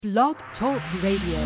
Blog Talk Radio.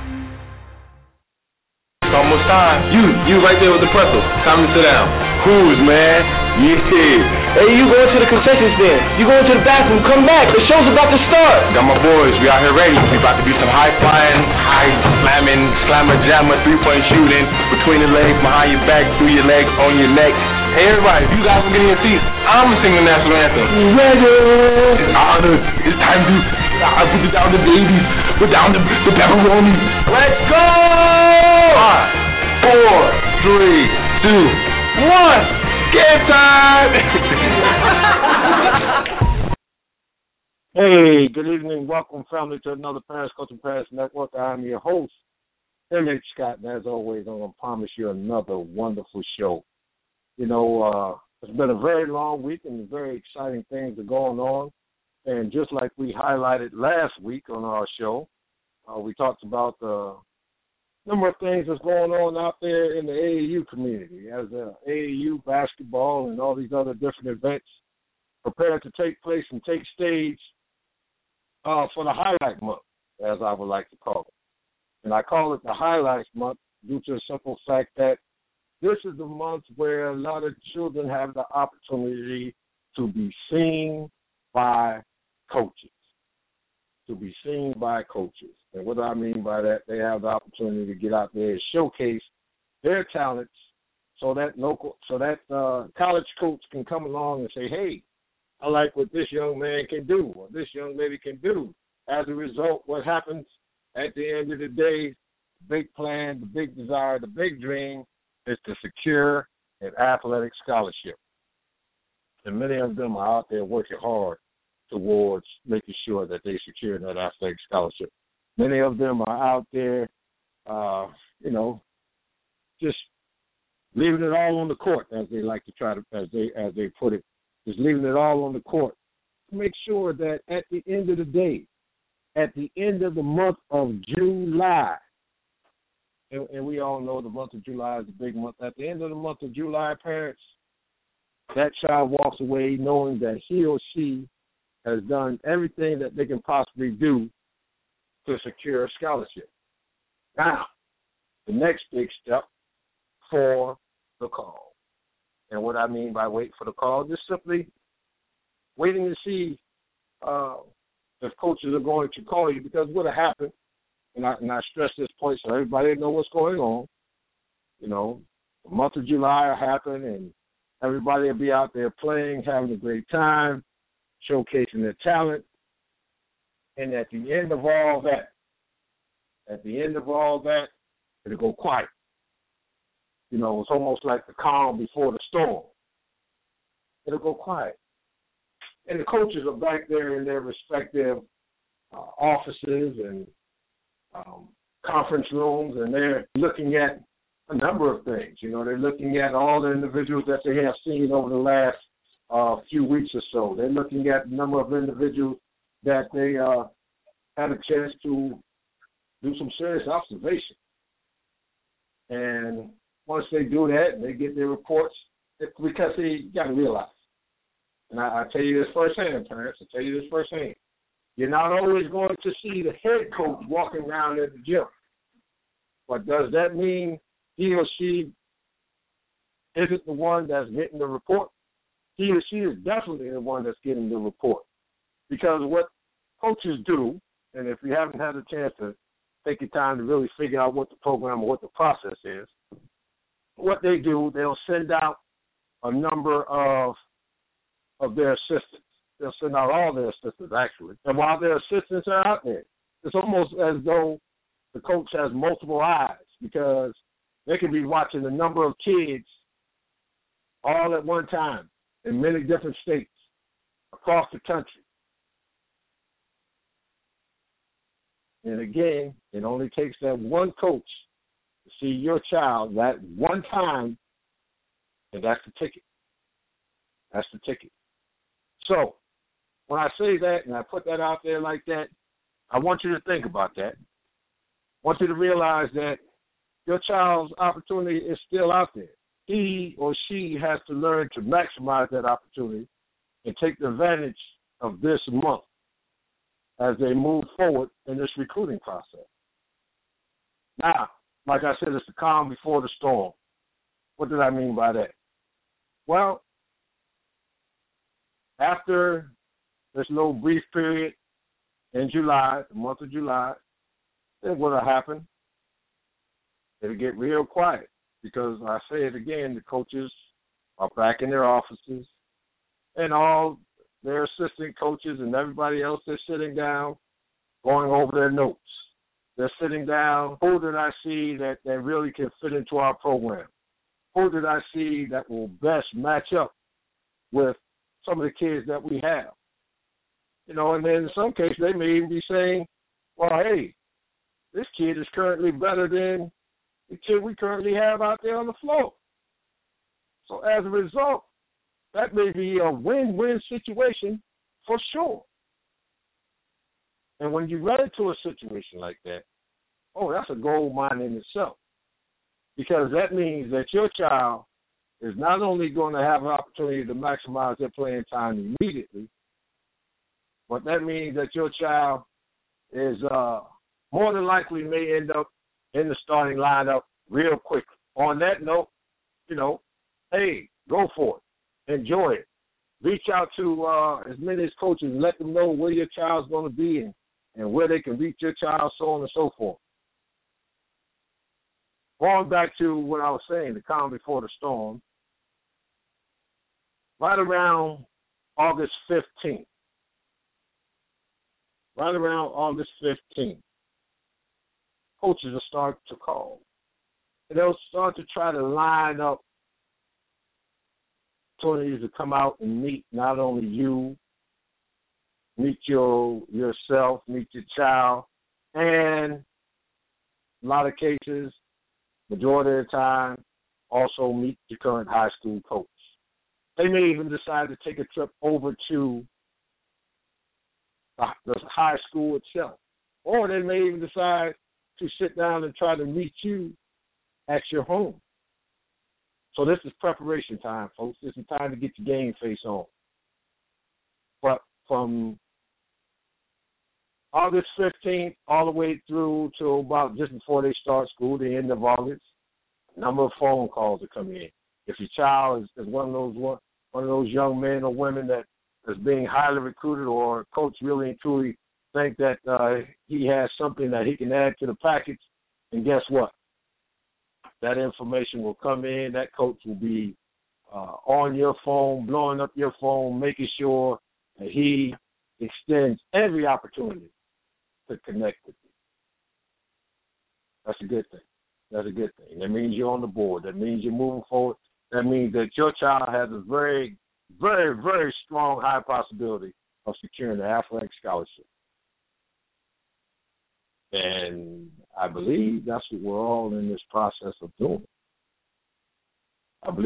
It's almost time. You right there with the pretzel. Time to sit down. Cruise, man. Yeah. Hey, you going to the concession stand. You going to the bathroom. Come back. The show's about to start. Got my boys. We out here ready. We about to do some high flying, high slamming, slammer jammer, 3-point shooting between the legs, behind your back, through your legs, on your neck. Hey, everybody, if you guys will get in your seats, I'm going to sing the national anthem. Ready. It's honored. It's time to put it down the babies. Put down the pepperoni. Let's go. 5, 4, 3, 2, 1. Game time. Hey, good evening. Welcome, family, to another Parents Coaching Parents Network. I'm your host, M.H. Scott, and as always, I'm going to promise you another wonderful show. You know, it's been a very long week and very exciting things are going on. And just like we highlighted last week on our show, we talked about the number of things that's going on out there in the AAU community as AAU basketball and all these other different events prepare to take place and take stage for the Highlight Month, as I would like to call it. And I call it the Highlights Month due to the simple fact that this is the month where a lot of children have the opportunity to be seen by coaches. To be seen by coaches. And what I mean by that, they have the opportunity to get out there and showcase their talents so that college coach can come along and say, hey, I like what this young man can do or this young lady can do. As a result, what happens at the end of the day, the big plan, the big desire, the big dream is to secure an athletic scholarship. And many of them are out there working hard towards making sure that they secure that athletic scholarship. Many of them are out there, just leaving it all on the court, as they like to try to, as they put it, just leaving it all on the court to make sure that at the end of the day, at the end of the month of July, and we all know the month of July is a big month. At the end of the month of July, parents, that child walks away knowing that he or she has done everything that they can possibly do to secure a scholarship. Now, the next big step for the call. And what I mean by wait for the call, just simply waiting to see if coaches are going to call you, because what will happen, and I stress this point so everybody knows what's going on, you know, the month of July will happen and everybody will be out there playing, having a great time, showcasing their talent. And at the end of all that, it'll go quiet. You know, it's almost like the calm before the storm. It'll go quiet. And the coaches are back there in their respective offices and conference rooms, and they're looking at a number of things. You know, they're looking at all the individuals that they have seen over the last few weeks or so. They're looking at the number of individuals that they had a chance to do some serious observation. And once they do that, they get their reports, because you got to realize, and I tell you this firsthand, parents, you're not always going to see the head coach walking around at the gym. But does that mean he or she isn't the one that's getting the report? He or she is definitely the one that's getting the report. Because what coaches do, and if you haven't had a chance to take your time to really figure out what the program or what the process is, what they do, they'll send out a number of their assistants. They'll send out all their assistants, actually. And while their assistants are out there, it's almost as though the coach has multiple eyes, because they could be watching a number of kids all at one time in many different states across the country. And again, it only takes that one coach to see your child that one time, and that's the ticket. That's the ticket. So when I say that and I put that out there like that, I want you to think about that. I want you to realize that your child's opportunity is still out there. He or she has to learn to maximize that opportunity and take advantage of this month. as they move forward in this recruiting process. Now, like I said, it's the calm before the storm. What did I mean by that? Well, after this little brief period in July, the month of July, then what'll happen? It'll get real quiet because I say it again, the coaches are back in their offices and all their assistant coaches and everybody else, they're sitting down going over their notes. They're sitting down, who did I see that really can fit into our program? Who did I see that will best match up with some of the kids that we have? You know, and then in some cases they may even be saying, well, hey, this kid is currently better than the kid we currently have out there on the floor. So as a result, that may be a win-win situation for sure. And when you run into a situation like that, oh, that's a gold mine in itself. Because that means that your child is not only going to have an opportunity to maximize their playing time immediately, but that means that your child is more than likely may end up in the starting lineup real quickly. On that note, you know, hey, go for it. Enjoy it. Reach out to as many as coaches and let them know where your child's going to be and where they can reach your child, so on and so forth. Going back to what I was saying, the calm before the storm, right around August 15th, coaches will start to call. And they'll start to try to line up opportunities to come out and meet not only you, meet yourself, meet your child, and in a lot of cases, majority of the time, also meet your current high school coach. They may even decide to take a trip over to the high school itself. Or they may even decide to sit down and try to meet you at your home. So this is preparation time, folks. This is time to get your game face on. But from August 15th all the way through to about just before they start school, the end of August, a number of phone calls are coming in. If your child is one of those young men or women that is being highly recruited, or coach really and truly think that he has something that he can add to the package, and guess what? That information will come in. That coach will be on your phone, blowing up your phone, making sure that he extends every opportunity to connect with you. That's a good thing. That's a good thing. That means you're on the board. That means you're moving forward. That means that your child has a very, very, very strong, high possibility of securing an athletic scholarship. And I believe that's what we're all in this process of doing. And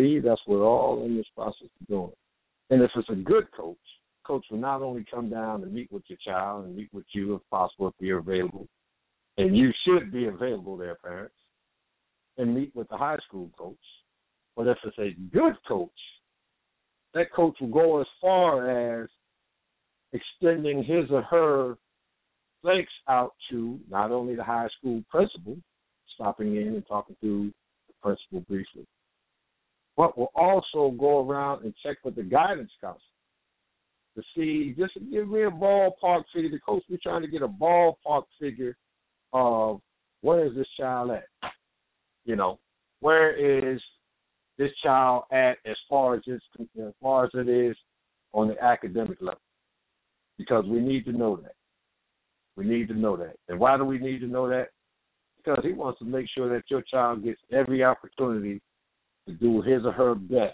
if it's a good coach, coach will not only come down and meet with your child and meet with you if possible, if you're available. And you should be available there, parents, and meet with the high school coach. But if it's a good coach, that coach will go as far as extending his or her thanks out to not only the high school principal, stopping in and talking to the principal briefly, but will also go around and check with the guidance counselor to see, just to give me a ballpark figure. The coach be trying to get a ballpark figure of where is this child at? You know, where is this child at as far as it is on the academic level? Because we need to know that. We need to know that. And why do we need to know that? Because he wants to make sure that your child gets every opportunity to do his or her best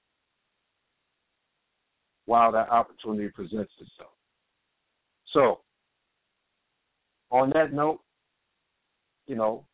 while that opportunity presents itself. So, on that note, you know,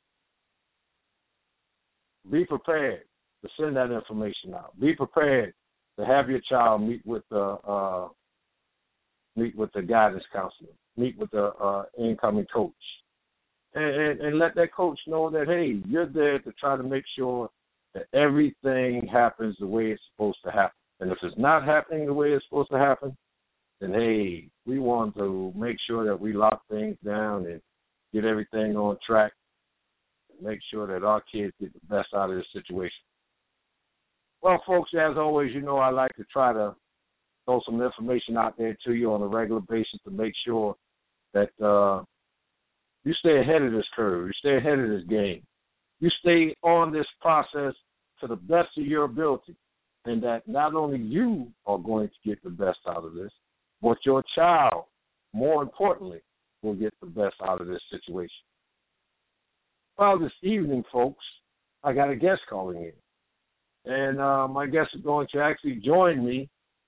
be prepared to send that information out. Be prepared to have your child meet with the guidance counselor, meet with the incoming coach, and let that coach know that, hey, you're there to try to make sure that everything happens the way it's supposed to happen. And if it's not happening the way it's supposed to happen, then, hey, we want to make sure that we lock things down and get everything on track, make sure that our kids get the best out of this situation. Well, folks, as always, you know I like to try to throw some information out there to you on a regular basis to make sure that you stay ahead of this curve, you stay ahead of this game, you stay on this process to the best of your ability, and that not only you are going to get the best out of this, but your child, more importantly, will get the best out of this situation. Well, this evening, folks, I got a guest calling in. And my guest is going to actually join me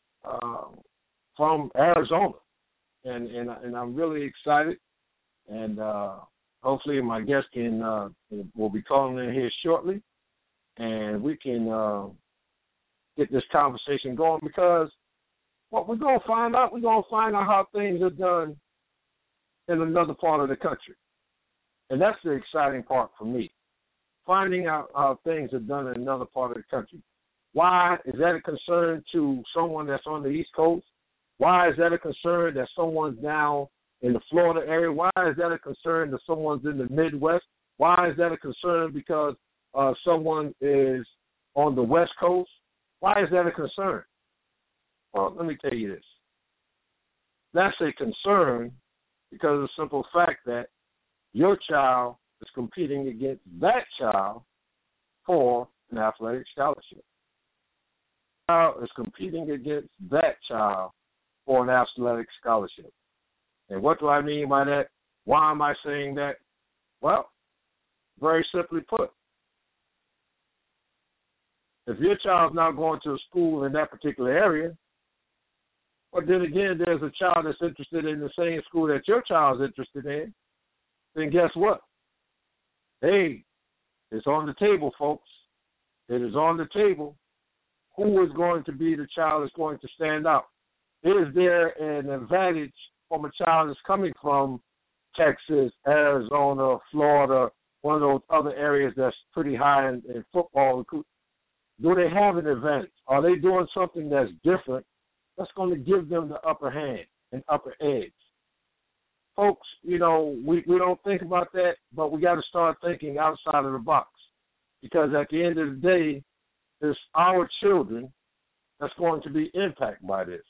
from Arizona. And I'm really excited. And hopefully my guest will be calling in here shortly. And we can get this conversation going, because what we're going to find out how things are done in another part of the country. And that's the exciting part for me, finding out how things are done in another part of the country. Why is that a concern to someone that's on the East Coast? Why is that a concern that someone's down in the Florida area? Why is that a concern that someone's in the Midwest? Why is that a concern because someone is on the West Coast? Why is that a concern? Well, let me tell you this. That's a concern because of the simple fact that your child is competing against that child for an athletic scholarship. Child is competing against that child for an athletic scholarship. And what do I mean by that? Why am I saying that? Well, very simply put, if your child's not going to a school in that particular area, but then again, there's a child that's interested in the same school that your child's interested in, then guess what? Hey, it's on the table, folks. It is on the table. Who is going to be the child that's going to stand out? Is there an advantage from a child that's coming from Texas, Arizona, Florida, one of those other areas that's pretty high in football? Do they have an advantage? Are they doing something that's different that's going to give them the upper hand and upper edge? Folks, you know, we don't think about that, but we got to start thinking outside of the box, because at the end of the day, it's our children that's going to be impacted by this.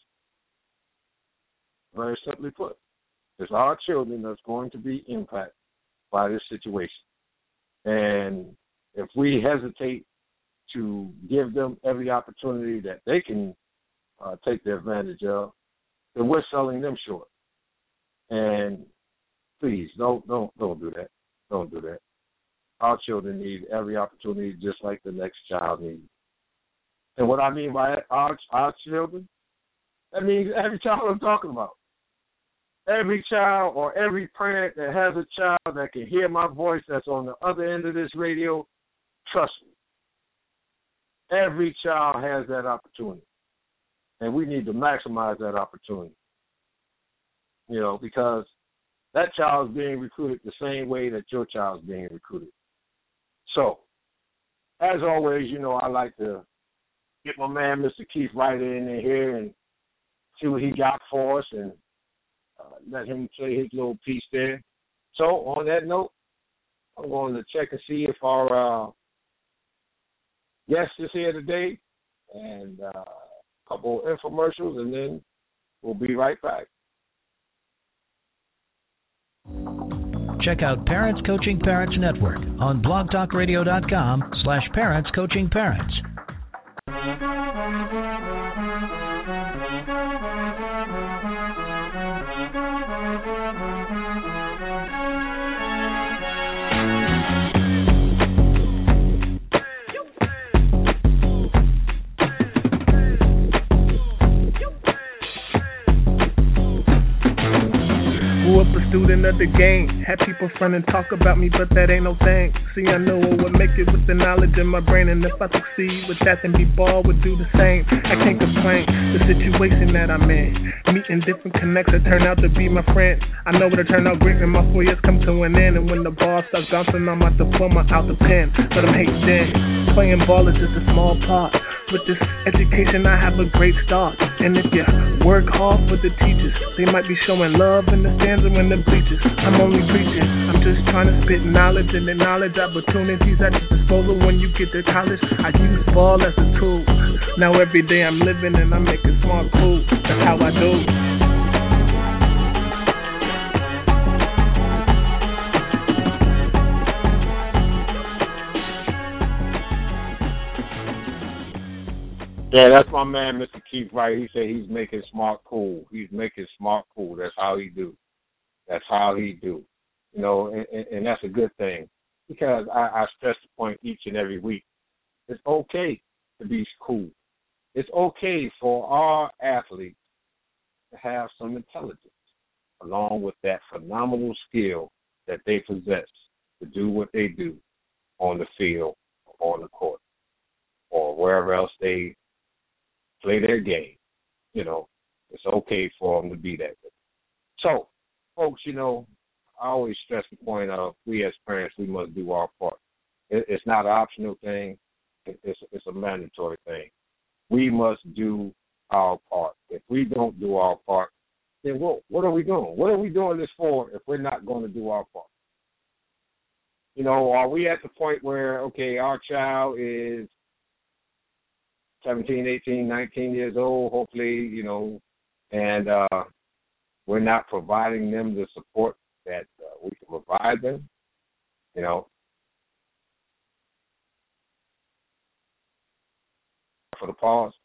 Very simply put, it's our children that's going to be impacted by this situation. And if we hesitate to give them every opportunity that they can take the advantage of, then we're selling them short. And please, don't do that. Don't do that. Our children need every opportunity just like the next child needs. And what I mean by our children, that means every child I'm talking about. Every child or every parent that has a child that can hear my voice that's on the other end of this radio, trust me. Every child has that opportunity. And we need to maximize that opportunity. You know, because that child is being recruited the same way that your child is being recruited. So, as always, you know, I like to get my man, Mr. Keith, right in here and see what he got for us and let him say his little piece there. So, on that note, I'm going to check and see if our guest is here today, and a couple of infomercials, and then we'll be right back. Check out Parents Coaching Parents Network on blogtalkradio.com/parentscoachingparents. Student of the game, had people front and talk about me, but that ain't no thing. See, I know I would make it with the knowledge in my brain, and if I succeed with that, then B-Ball would do the same. I can't complain, the situation that I'm in, meeting different connects that turn out to be my friends. I know it'll turn out great when my 4 years come to an end, and when the ball starts bouncing, I'm out the former, out the pen, but I'm hating then. Playing ball is just a small part. With this education, I have a great start. And if you work hard for the teachers, they might be showing love in the stands and in the bleachers. I'm only preaching. I'm just trying to spit knowledge and acknowledge opportunities at your disposal when you get to college. I use ball as a tool. Now every day I'm living and I'm making smart cool. That's how I do. Yeah, that's my man, Mr. Keith Wright. He said he's making smart cool. He's making smart cool. That's how he do. That's how he do. You know, and that's a good thing. Because I stress the point each and every week. It's okay to be cool. It's okay for our athletes to have some intelligence along with that phenomenal skill that they possess to do what they do on the field, on the court, or wherever else they play their game. You know, it's okay for them to be that way. So, folks, you know, I always stress the point of we as parents, we must do our part. It's not an optional thing. It's a mandatory thing. We must do our part. If we don't do our part, then what are we doing? What are we doing this for if we're not going to do our part? You know, are we at the point where, okay, our child is 17, 18, 19 years old, hopefully, you know, and we're not providing them the support that we can provide them, you know. For the pause.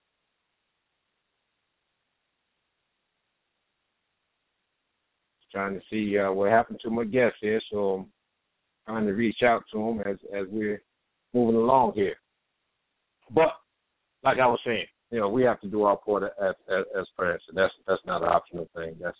Trying to see what happened to my guest here, so I'm trying to reach out to him as we're moving along here. But like I was saying, you know, we have to do our part as parents, and that's not an optional thing. That's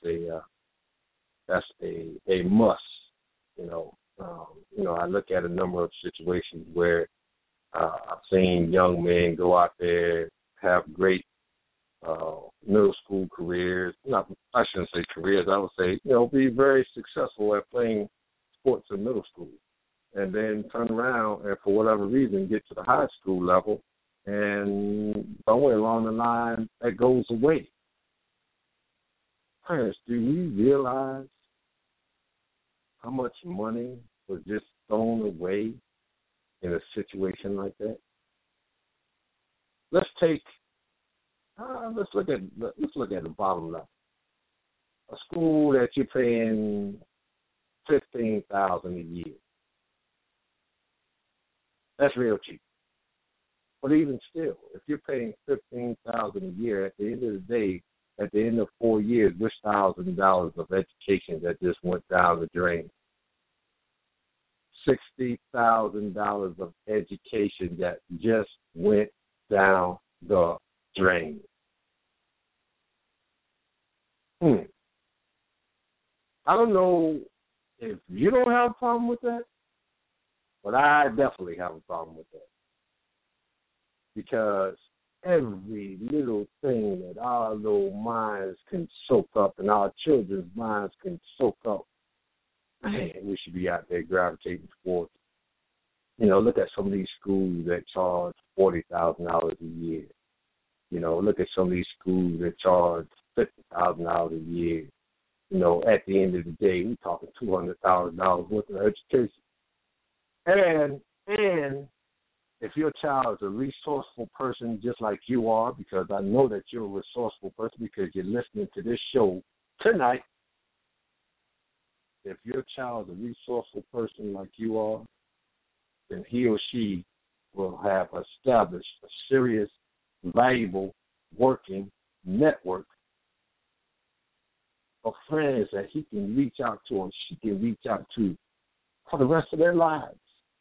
a must. You know, I look at a number of situations where I've seen young men go out there, have great middle school careers. I shouldn't say careers. I would say, you know, be very successful at playing sports in middle school, and then turn around and for whatever reason get to the high school level, and somewhere along the line that goes away. Parents, do we realize how much money was just thrown away in a situation like that? Let's look at the bottom level. A school that you're paying $15,000 a year. That's real cheap. But even still, if you're paying $15,000 a year, at the end of the day, at the end of 4 years, there's $1,000 of education that just went down the drain. $60,000 of education that just went down the drain. I don't know if you don't have a problem with that, but I definitely have a problem with that. Because every little thing that our little minds can soak up and our children's minds can soak up, man, we should be out there gravitating towards. You know, look at some of these schools that charge $40,000 a year. You know, look at some of these schools that charge $50,000 a year. You know, at the end of the day, we're talking $200,000 worth of education. And if your child is a resourceful person just like you are, because I know that you're a resourceful person because you're listening to this show tonight, if your child is a resourceful person like you are, then he or she will have established a serious, valuable, working network of friends that he can reach out to or she can reach out to for the rest of their lives.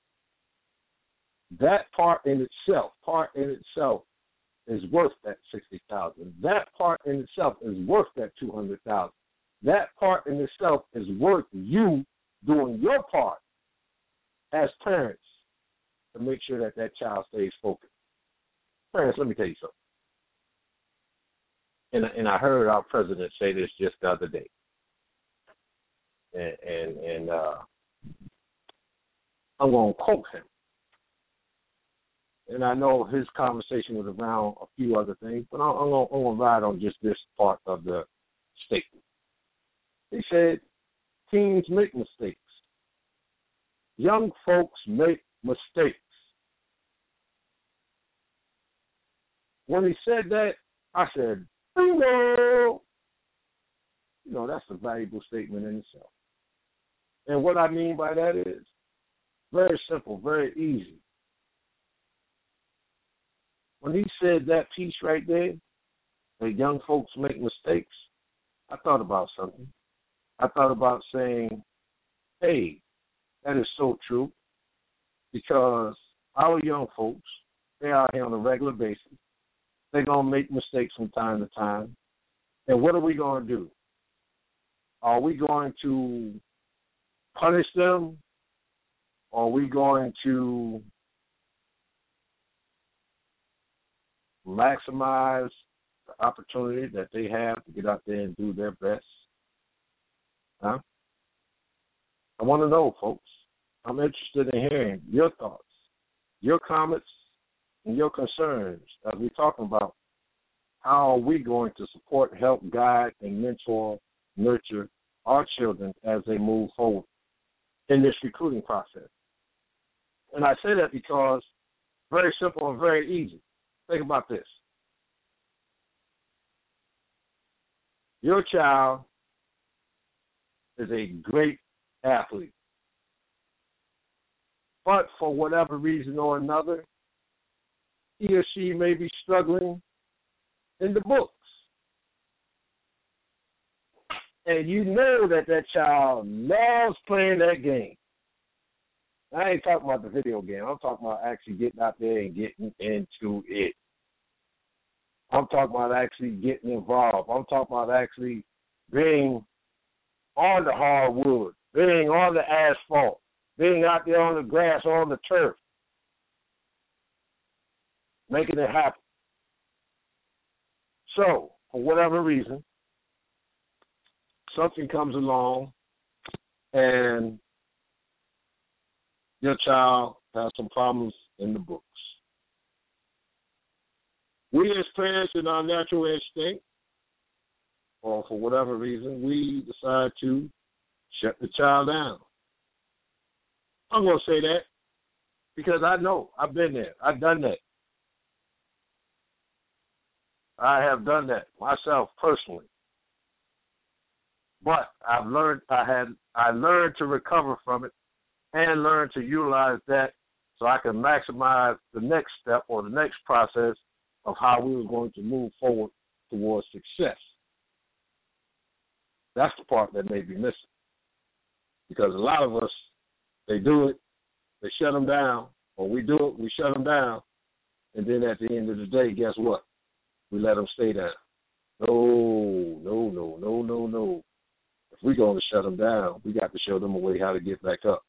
That part in itself is worth that $60,000. That part in itself is worth that $200,000. That part in itself is worth you doing your part as parents to make sure that that child stays focused. Parents, let me tell you something. And I heard our president say this just the other day. And I'm going to quote him. and I know his conversation was around a few other things, but I'm going to ride on just this part of the statement. He said, teens make mistakes. Young folks make mistakes. When he said that, I said, bingo! You know, that's a valuable statement in itself. And what I mean by that is very simple, very easy. When he said that piece right there, that young folks make mistakes, I thought about something. I thought about saying, hey, that is so true, because our young folks, they are here on a regular basis. They're going to make mistakes from time to time. And what are we going to do? Are we going to punish them? Or are we going to maximize the opportunity that they have to get out there and do their best? Huh? I want to know, folks. I'm interested in hearing your thoughts, your comments, and your concerns as we're talking about how are we going to support, help, guide, and mentor, nurture our children as they move forward in this recruiting process. And I say that because very simple and very easy. Think about this. Your child is a great athlete. But for whatever reason or another, he or she may be struggling in the books. And you know that child loves playing that game. I ain't talking about the video game. I'm talking about actually getting out there and getting into it. I'm talking about actually getting involved. I'm talking about actually being on the hardwood, being on the asphalt, being out there on the grass, on the turf, making it happen. So, for whatever reason, something comes along and your child has some problems in the books. We as parents, in our natural instinct, or for whatever reason, we decide to shut the child down. I'm going to say that because I know. I've been there. I've done that. I have done that myself personally. But I've learned I learned to recover from it and learn to utilize that so I can maximize the next step or the next process of how we were going to move forward towards success. That's the part that may be missing. Because a lot of us, they do it, they shut them down, or we do it, we shut them down, and then at the end of the day, guess what? We let them stay down. No. If we're going to shut them down, we got to show them a way how to get back up.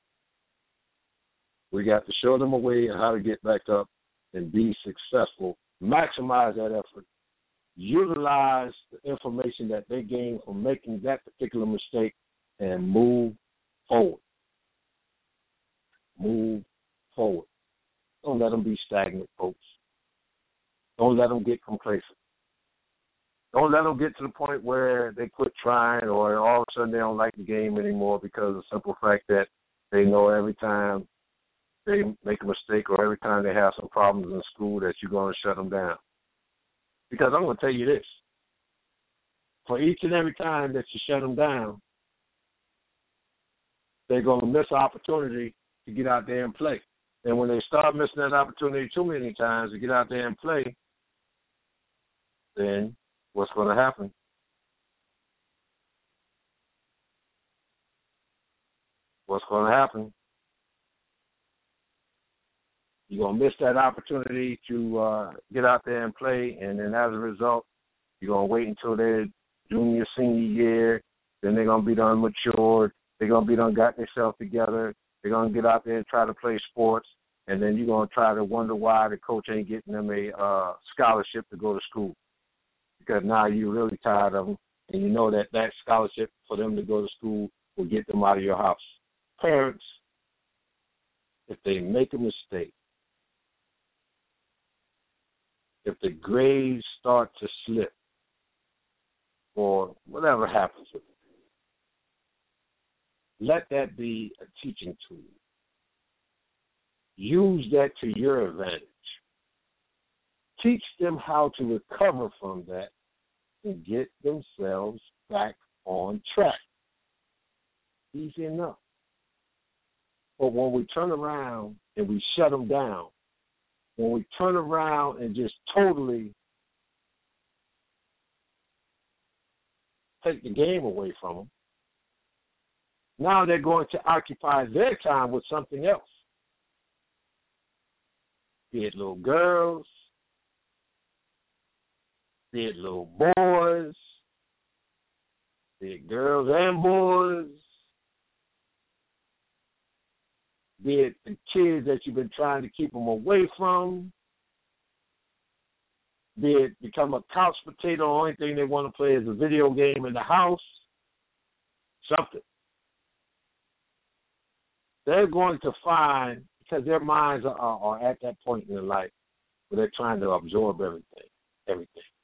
We got to show them a way how to get back up and be successful, maximize that effort, utilize the information that they gain from making that particular mistake, and move forward. Move forward. Don't let them be stagnant, folks. Don't let them get complacent. Don't let them get to the point where they quit trying or all of a sudden they don't like the game anymore because of the simple fact that they know every time they make a mistake or every time they have some problems in school that you're going to shut them down. Because I'm going to tell you this. For each and every time that you shut them down, they're going to miss an opportunity to get out there and play. And when they start missing that opportunity too many times to get out there and play, then what's going to happen? What's going to happen? You're going to miss that opportunity to get out there and play, and then as a result, you're going to wait until their junior, senior year, then they're going to be done matured, they're going to be done got themselves together, they're going to get out there and try to play sports, and then you're going to try to wonder why the coach ain't getting them a scholarship to go to school. Because now you're really tired of them, and you know that scholarship for them to go to school will get them out of your house. Parents, if they make a mistake, if the grades start to slip or whatever happens with it, let that be a teaching tool. Use that to your advantage. Teach them how to recover from that and get themselves back on track. Easy enough. But when we turn around and we shut them down, when we turn around and just totally take the game away from them, now they're going to occupy their time with something else. Be it little girls, be it little boys, be it girls and boys, be it the kids that you've been trying to keep them away from, be it become a couch potato, the only thing they want to play is a video game in the house, something. They're going to find, because their minds are at that point in their life where they're trying to absorb everything.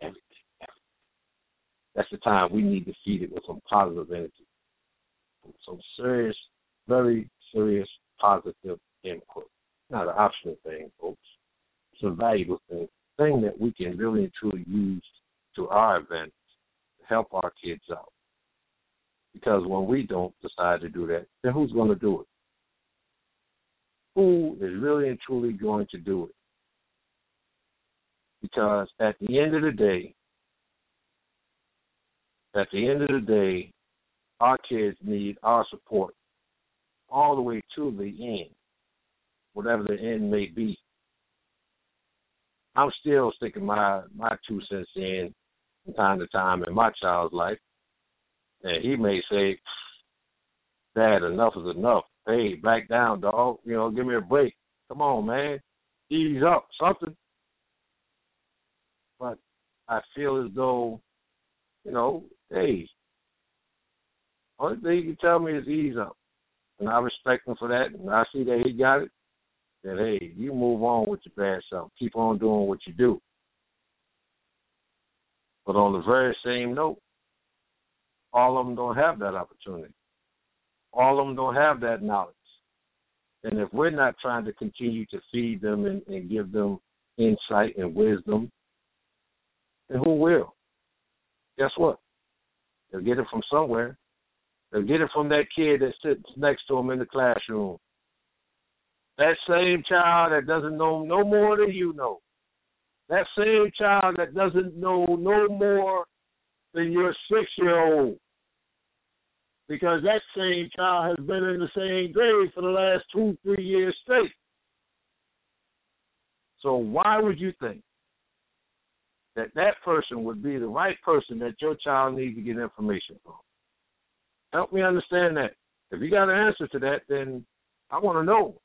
That's the time we need to feed it with some positive energy. Some serious, very serious positive input. Not an optional thing, folks. It's a valuable thing that we can really and truly use to our advantage to help our kids out. Because when we don't decide to do that, then who's going to do it? Who is really and truly going to do it? Because at the end of the day, our kids need our support all the way to the end, whatever the end may be. I'm still sticking my 2 cents in from time to time in my child's life. And he may say, Dad, enough is enough. Hey, back down, dog. Give me a break. Come on, man. Ease up, something. But I feel as though, hey, only thing you can tell me is ease up. And I respect him for that. And I see that he got it. Then, hey, you move on with your bad self. Keep on doing what you do. But on the very same note, all of them don't have that opportunity. All of them don't have that knowledge. And if we're not trying to continue to feed them and give them insight and wisdom, then who will? Guess what? They'll get it from somewhere. They'll get it from that kid that sits next to them in the classroom. That same child that doesn't know no more than you know. That same child that doesn't know no more than your 6-year-old. Because that same child has been in the same grade for the last 2-3 years straight. So why would you think that person would be the right person that your child needs to get information from? Help me understand that. If you got an answer to that, then I want to know.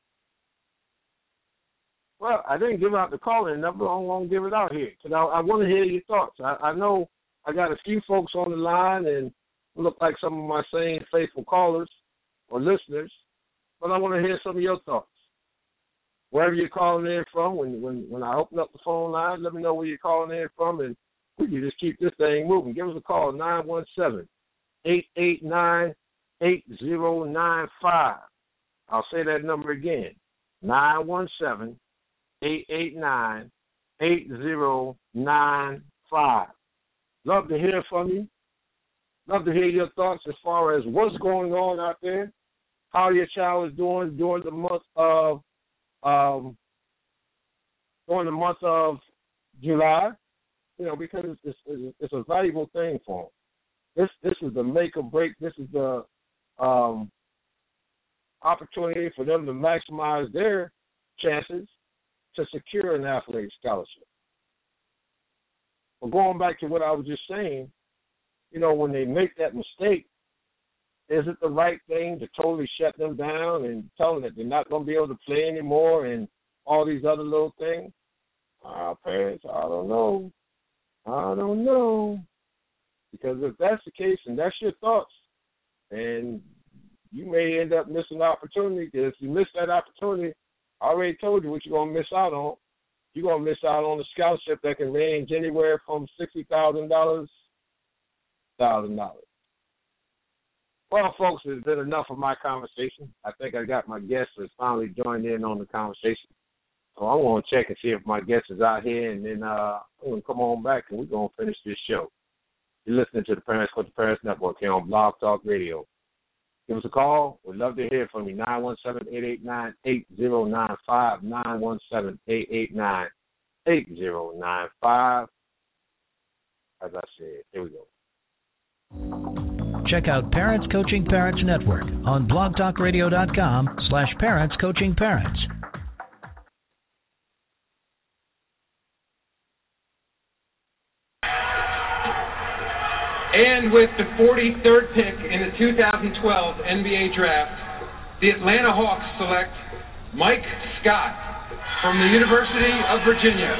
Well, I didn't give out the call-in number. I'm going to give it out here because I want to hear your thoughts. I know I got a few folks on the line and look like some of my same faithful callers or listeners, but I want to hear some of your thoughts. Wherever you're calling in from, when I open up the phone line, let me know where you're calling in from, and we can just keep this thing moving. Give us a call, 917-889-8095. I'll say that number again, 917-889-8095. Love to hear from you. Love to hear your thoughts as far as what's going on out there, how your child is doing during the month of July, because it's a valuable thing for them. This is the make or break. This is the opportunity for them to maximize their chances to secure an athletic scholarship. But going back to what I was just saying, when they make that mistake, is it the right thing to totally shut them down and tell them that they're not going to be able to play anymore and all these other little things? Parents, I don't know. Because if that's the case and that's your thoughts, and you may end up missing the opportunity, because if you miss that opportunity, I already told you what you're going to miss out on. you're going to miss out on a scholarship that can range anywhere from $60,000 to $1,000. Well, folks, it's been enough of my conversation. I think I got my guest has finally joined in on the conversation. So I'm going to check and see if my guest is out here, and then I'm going to come on back, and we're going to finish this show. You're listening to the Parents Coaching Parents Network here on Blog Talk Radio. Give us a call. We'd love to hear from you. 917-889-8095, 917-889-8095. As I said, here we go. Check out Parents Coaching Parents Network on blogtalkradio.com/parentscoachingparents. And with the 43rd pick in the 2012 NBA Draft, the Atlanta Hawks select Mike Scott from the University of Virginia.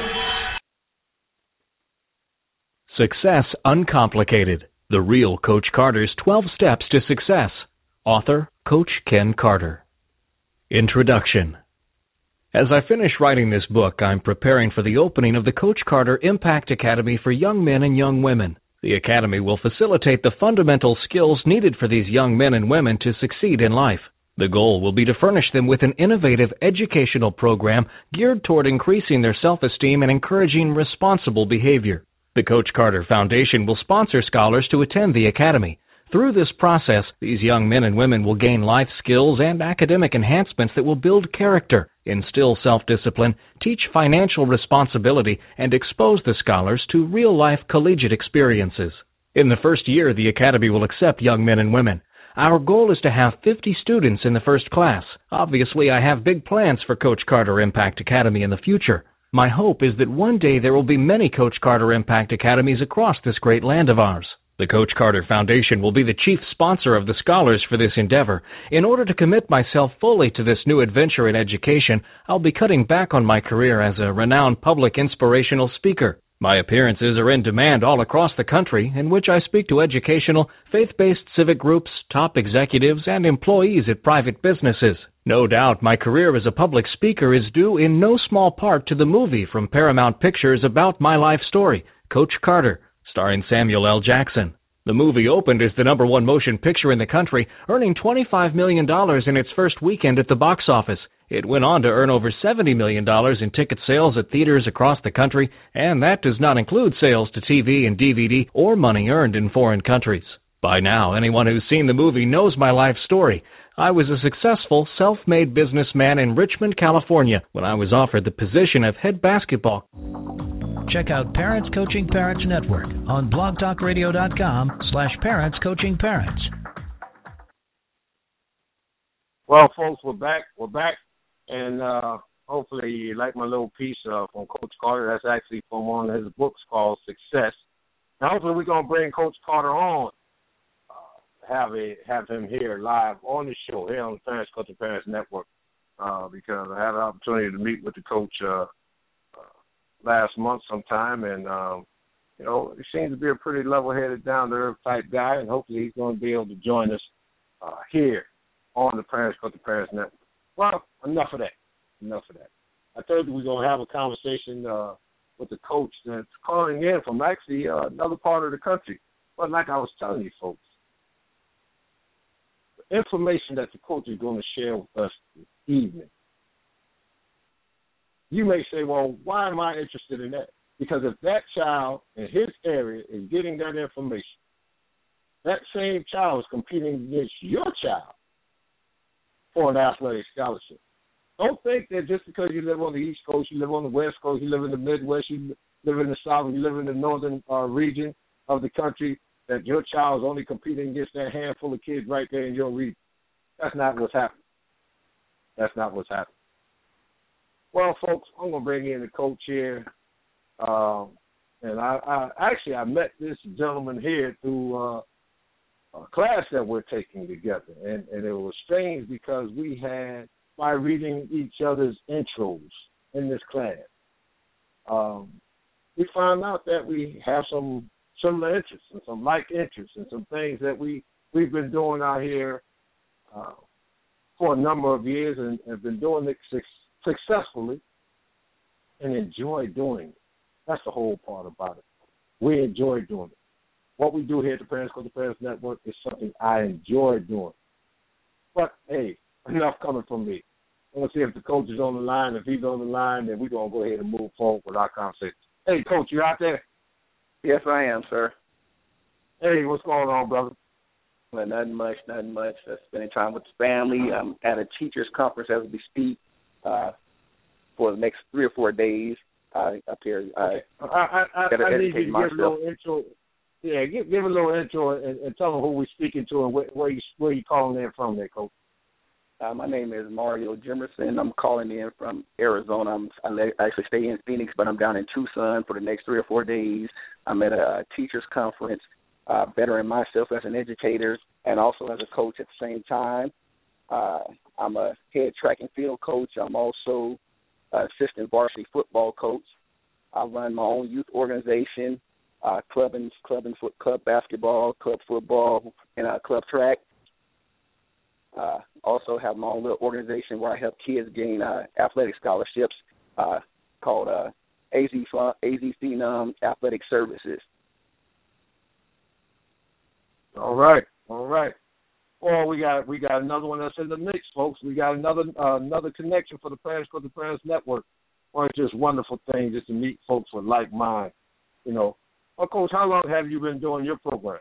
Success Uncomplicated. The Real Coach Carter's 12 Steps to Success. Author, Coach Ken Carter. Introduction. As I finish writing this book, I'm preparing for the opening of the Coach Carter Impact Academy for young men and young women. The Academy will facilitate the fundamental skills needed for these young men and women to succeed in life. The goal will be to furnish them with an innovative educational program geared toward increasing their self-esteem and encouraging responsible behavior. The Coach Carter Foundation will sponsor scholars to attend the Academy. Through this process, these young men and women will gain life skills and academic enhancements that will build character, instill self-discipline, teach financial responsibility, and expose the scholars to real-life collegiate experiences. In the first year, the Academy will accept young men and women. Our goal is to have 50 students in the first class. Obviously, I have big plans for Coach Carter Impact Academy in the future. My hope is that one day there will be many Coach Carter Impact Academies across this great land of ours. The Coach Carter Foundation will be the chief sponsor of the scholars for this endeavor. In order to commit myself fully to this new adventure in education, I'll be cutting back on my career as a renowned public inspirational speaker. My appearances are in demand all across the country, in which I speak to educational, faith-based civic groups, top executives, and employees at private businesses. No doubt my career as a public speaker is due in no small part to the movie from Paramount Pictures about my life story, Coach Carter, starring Samuel L. Jackson. The movie opened as the #1 motion picture in the country, earning $25 million in its first weekend at the box office. It went on to earn over $70 million in ticket sales at theaters across the country, and that does not include sales to TV and DVD or money earned in foreign countries. By now, anyone who's seen the movie knows my life story. I was a successful, self-made businessman in Richmond, California, when I was offered the position of head basketball. Check out Parents Coaching Parents Network on blogtalkradio.com/parentscoachingparents. Well, folks, we're back, and hopefully you like my little piece from Coach Carter. That's actually from one of his books called Success. Now, hopefully we're going to bring Coach Carter on, have him here live on the show, here on the Parents Coaching Parents Network, because I had an opportunity to meet with the coach last month sometime, and, he seems to be a pretty level-headed, down-to-earth type guy, and hopefully he's going to be able to join us here on the Parents Coaching Parents Network. Well, enough of that. I told you we're going to have a conversation with the coach that's calling in from actually another part of the country. But like I was telling you, folks, the information that the coach is going to share with us this evening, you may say, well, why am I interested in that? Because if that child in his area is getting that information, that same child is competing against your child for an athletic scholarship. Don't think that just because you live on the East Coast, you live on the West Coast, you live in the Midwest, you live in the South, you live in the northern region of the country, that your child is only competing against that handful of kids right there in your region. That's not what's happening. Well, folks, I'm going to bring in the coach here. And I met this gentleman here through a class that we're taking together. And it was strange because we had, by reading each other's intros in this class, we found out that we have some similar interests and some like interests and some things that we've been doing out here for a number of years and have been doing it successfully. and enjoy doing it. That's the whole part about it. We enjoy doing it. What we do here at the Parents Coaching Parents Network is something I enjoy doing. But, hey, enough coming from me. I want to see if the coach is on the line. If he's on the line, then we're going to go ahead and move forward with our conversation. Hey, Coach, you out there? Yes, I am, sir. Hey, what's going on, brother? Well, nothing much. Just spending time with the family. I'm at a teachers' conference as we speak for the next 3 or 4 days up here. I need you to give a little intro. Yeah, give a little intro and tell them who we're speaking to and where you calling in from there, Coach. My name is Mario Jimerson. I'm calling in from Arizona. I actually stay in Phoenix, but I'm down in Tucson for the next 3 or 4 days. I'm at a teachers' conference, bettering myself as an educator and also as a coach at the same time. I'm a head track and field coach. I'm also assistant varsity football coach. I run my own youth organization, club basketball, club football, and club track. Also have my own little organization where I help kids gain athletic scholarships called AZ Phenom Athletic Services. All right. Well, we got another one that's in the mix, folks. We got another connection for the Parents Coaching Parents Network. Well, it's just a wonderful thing just to meet folks with like mind, you know. Well, Coach, how long have you been doing your program?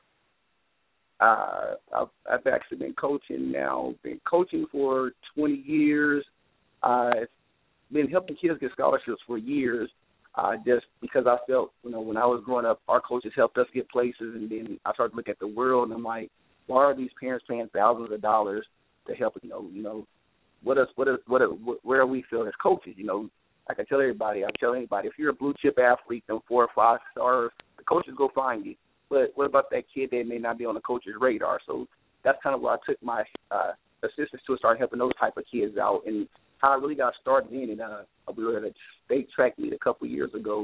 I've actually been coaching now. Been coaching for 20 years. I've been helping kids get scholarships for years. Just because I felt, when I was growing up, our coaches helped us get places, and then I started to look at the world, and I'm like, why are these parents paying thousands of dollars to help? Where are we feel as coaches? Like I tell everybody, if you're a blue chip athlete, them 4 or 5 stars, the coaches go find you. But what about that kid that may not be on the coach's radar? So that's kind of where I took my assistance to start helping those type of kids out. And how I really got started in it, we were at a state track meet a couple of years ago.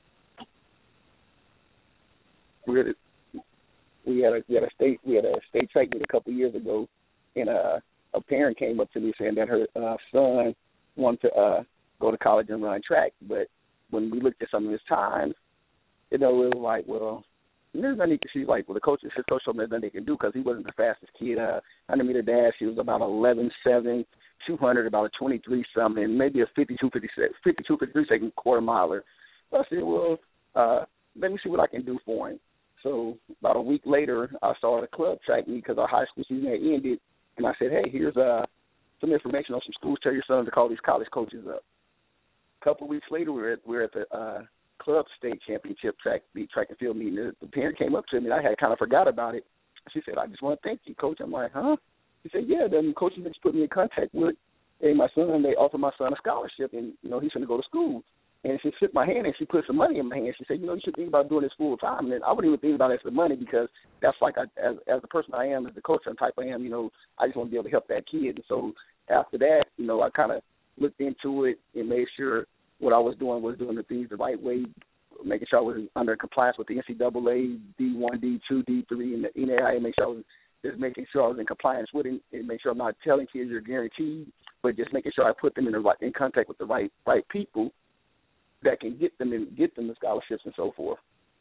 We had a state track meet a couple of years ago, and a parent came up to me saying that her son wanted to go to college and run track. But when we looked at some of his times, it was like, well, there's nothing. She's like, well, his coach told me there's nothing they can do because he wasn't the fastest kid. 100-meter dash, he was about 11.7, 200 about a 23-something, maybe a 52-53-second quarter miler. So I said, well, let me see what I can do for him. So about a week later, I saw the club track meet because our high school season had ended, and I said, hey, here's some information on some schools. Tell your son to call these college coaches up. A couple of weeks later, we were at the club state championship track and field meeting. The parent came up to me, and I had kind of forgot about it. She said, I just want to thank you, Coach. I'm like, huh? She said, yeah, the coaches just put me in contact with they offered my son a scholarship, and, he's going to go to school. And she shook my hand, and she put some money in my hand. She said, you should think about doing this full time. And I wouldn't even think about it as the money because that's like, as the person I am, as the coach and type I am, I just want to be able to help that kid. And so after that, I kind of looked into it and made sure what I was doing the things the right way, making sure I was under compliance with the NCAA, D1, D2, D3, and the NAIA, making sure I was in compliance with it, and make sure I'm not telling kids you're guaranteed, but just making sure I put them in contact with the right people that can get them the scholarships and so forth.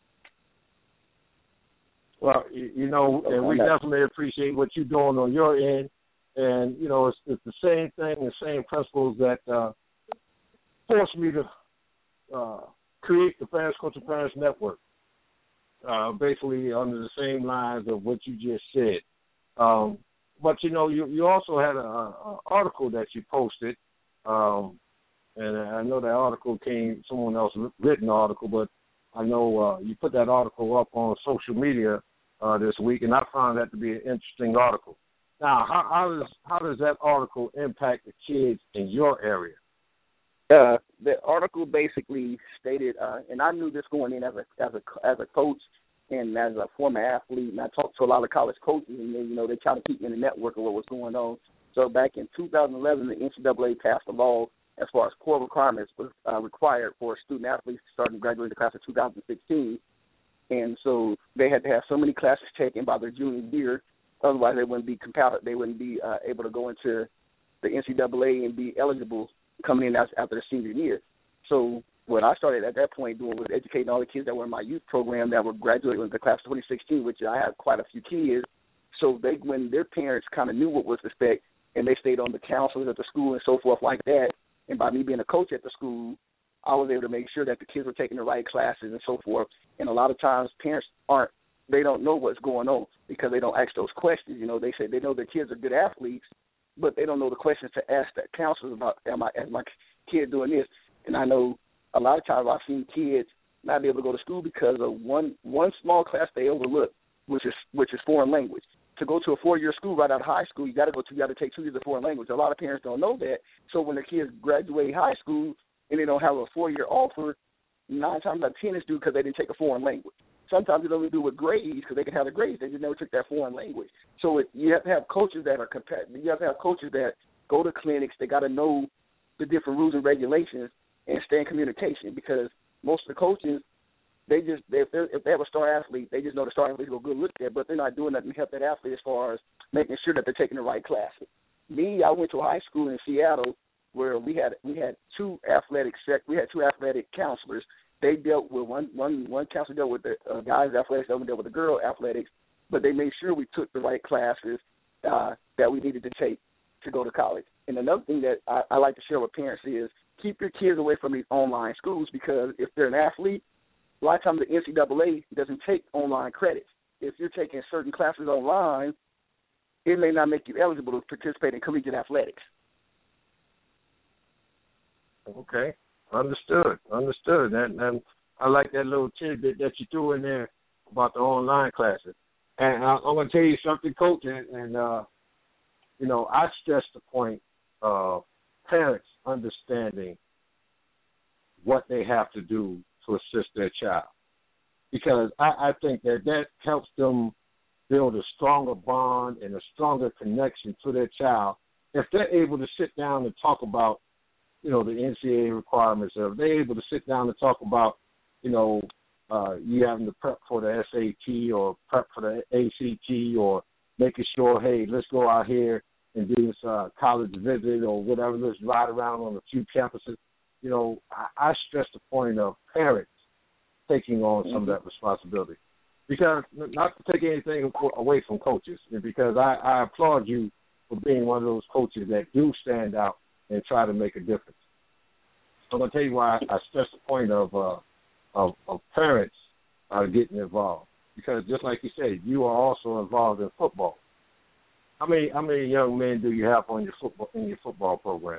Well, and we definitely appreciate what you're doing on your end, and it's the same thing, the same principles that forced me to create the Parents Coaching Parents Network, basically under the same lines of what you just said. But you also had an article that you posted. And I know that article someone else written the article, but I know you put that article up on social media this week, and I found that to be an interesting article. Now, how does that article impact the kids in your area? The article basically stated, and I knew this going in as a coach and as a former athlete, and I talked to a lot of college coaches, and they try to keep me in the network of what was going on. So back in 2011, the NCAA passed a law as far as core requirements was required for student athletes starting graduating the class of 2016. And so they had to have so many classes taken by their junior year, otherwise they wouldn't be able to go into the NCAA and be eligible coming in after the senior year. So what I started at that point doing was educating all the kids that were in my youth program that were graduating with the class of 2016, which I had quite a few kids. So when their parents kind of knew what was to expect, and they stayed on the counselors at the school and so forth like that, and by me being a coach at the school, I was able to make sure that the kids were taking the right classes and so forth. And a lot of times parents they don't know what's going on because they don't ask those questions. You know, they say they know their kids are good athletes, but they don't know the questions to ask that counselors about, is my kid doing this? And I know a lot of times I've seen kids not be able to go to school because of one small class they overlook, which is foreign language. To go to a 4-year school right out of high school, you got to take 2 years of foreign language. A lot of parents don't know that. So when their kids graduate high school and they don't have a 4-year offer, 9 times out of 10 it's due because they didn't take a foreign language. Sometimes it only do with grades because they can have the grades. They just never took that foreign language. So you have to have coaches that are competitive. You have to have coaches that go to clinics. They got to know the different rules and regulations and stay in communication, because most of the coaches, if they have a star athlete, they just know the star athlete will go good look at, but they're not doing nothing to help that athlete as far as making sure that they're taking the right classes. Me, I went to a high school in Seattle where we had two athletic counselors. They dealt with one counselor dealt with the guys' athletics, the other one dealt with the girl athletics, but they made sure we took the right classes that we needed to take to go to college. And another thing that I like to share with parents is keep your kids away from these online schools, because if they're an athlete, a lot of times the NCAA doesn't take online credits. If you're taking certain classes online, it may not make you eligible to participate in collegiate athletics. Okay, understood. And I like that little tidbit that you threw in there about the online classes. And I'm going to tell you something, Coach, and I stress the point of parents understanding what they have to do to assist their child, because I think that helps them build a stronger bond and a stronger connection to their child if they're able to sit down and talk about, the NCAA requirements, or if they're able to sit down and talk about, you having to prep for the SAT or prep for the ACT, or making sure, hey, let's go out here and do this college visit or whatever, let's ride around on a few campuses. I stress the point of parents taking on some of that responsibility, because not to take anything away from coaches, because I applaud you for being one of those coaches that do stand out and try to make a difference. I'm going to tell you why I stress the point of parents getting involved, because just like you said, you are also involved in football. How many young men do you have in your football program?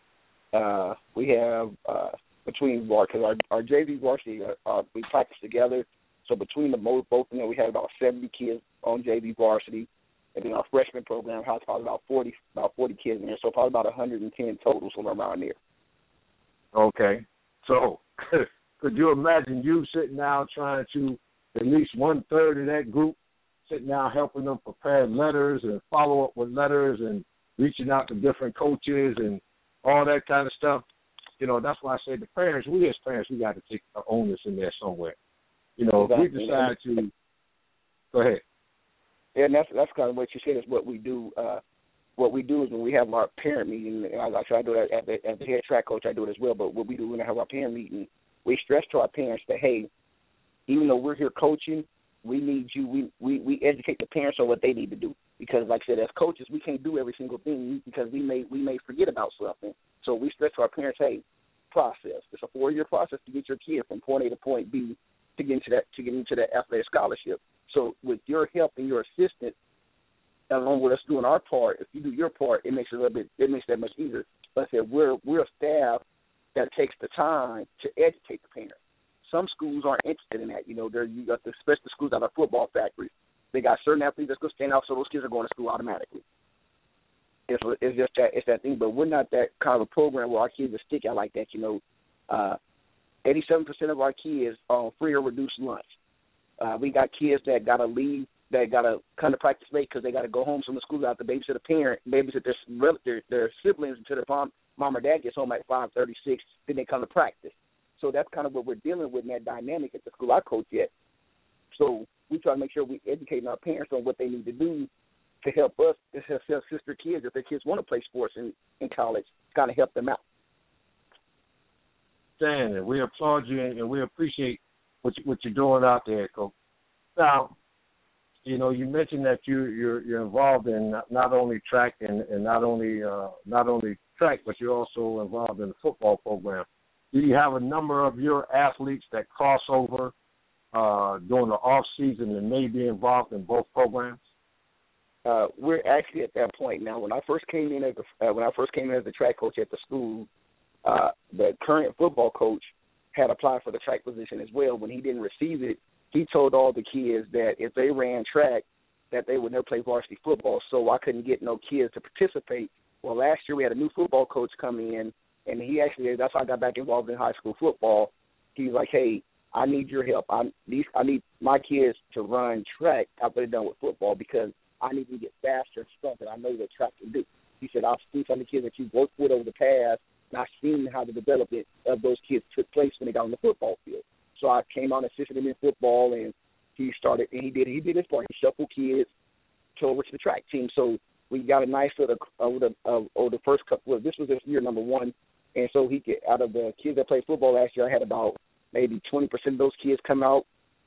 We have between because our JV varsity we practice together. So between both of them, we have about 70 kids on JV varsity, and then our freshman program has probably about 40 kids in there. So probably about 110 total, somewhere around there. Okay, so could you imagine you sitting down trying to at least 1/3 of that group, sitting down helping them prepare letters and follow up with letters and reaching out to different coaches and all that kind of stuff? That's why I say the parents, we as parents, we got to take the onus in there somewhere. If we decide to – go ahead. Yeah, and that's kind of what you said is what we do. What we do is when we have our parent meeting, and I try to do it as the head track coach, I do it as well, but what we do when we have our parent meeting, we stress to our parents that, hey, even though we're here coaching, we need you. We educate the parents on what they need to do, because, like I said, as coaches, we can't do every single thing because we may forget about something. So we stress to our parents, hey, process. It's a 4-year process to get your kid from point A to point B to get into that athletic scholarship. So with your help and your assistance, along with us doing our part, if you do your part, it makes that much easier. But I said we're a staff that takes the time to educate the parents. Some schools aren't interested in that. You got the special schools out of football factories. They got certain athletes that's going to stand out, so those kids are going to school automatically. It's just that thing. But we're not that kind of a program where our kids are stick out like that. 87% of our kids are on free or reduced lunch. We got kids that got to leave, that got to come to practice late because they got to go home from the school out to babysit a parent, babysit their siblings until their mom or dad gets home at 5:36. Then they come to practice. So that's kind of what we're dealing with in that dynamic at the school I coach at. So we try to make sure we educate our parents on what they need to do to help us, to help sister kids, if their kids want to play sports in college, kind of help them out. outstanding. We applaud you and we appreciate what you're doing out there, Coach. Now, you know, you mentioned that you're involved in not only track and not only track, but you're also involved in the football program. Do you have a number of your athletes that cross over during the off season and may be involved in both programs? We're actually at that point now. When I first came in as the track coach at the school, the current football coach had applied for the track position as well. When he didn't receive it, he told all the kids that if they ran track, that they would never play varsity football. So I couldn't get no kids to participate. Well, last year we had a new football coach come in, and that's how I got back involved in high school football. He was like, hey, I need your help. I need my kids to run track after they're done with football because I need to get faster and stronger. I know what track can do. He said, I've seen some of the kids that you've worked with over the past, and I've seen how the development of those kids took place when they got on the football field. So I came on and assisted him in football, and he did his part. He shuffled kids over to the track team. So we got a nice sort of over the first couple of, this was this year number one, and so out of the kids that played football last year, I had about maybe 20% of those kids come out.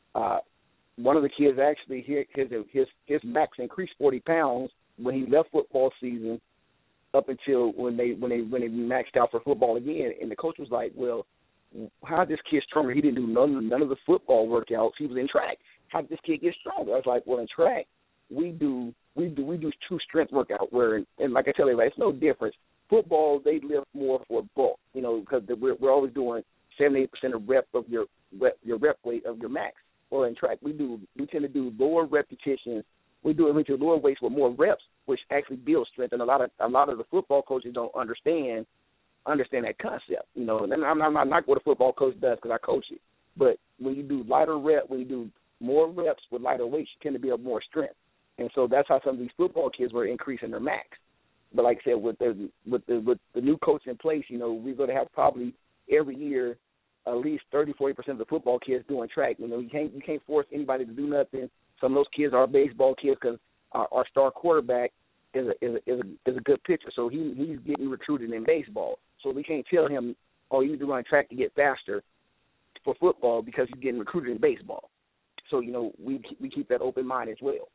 One of the kids actually, his max increased 40 pounds when he left football season up until when they maxed out for football again. And the coach was like, well, how did this kid stronger? He didn't do none of the football workouts. He was in track. How did this kid get stronger? I was like, well, in track, we do true strength workout where, and like I tell you, it's no difference. Football, they lift more for bulk, you know, because we're always doing 78% of rep of your rep weight of your max. Or in track, we tend to do lower repetitions. We do it with lower weights with more reps, which actually builds strength. And a lot of the football coaches don't understand that concept, you know. And I'm not what a football coach does because I coach it. But when you do when you do more reps with lighter weights, you tend to build more strength. And so that's how some of these football kids were increasing their max. But like I said, with the new coach in place, you know, we're going to have probably every year at least 30-40% of the football kids doing track. You know, you can't force anybody to do nothing. Some of those kids are baseball kids because our star quarterback is a good pitcher, so he's getting recruited in baseball. So we can't tell him, oh, you need to run track to get faster for football because he's getting recruited in baseball. So, you know, we keep that open mind as well.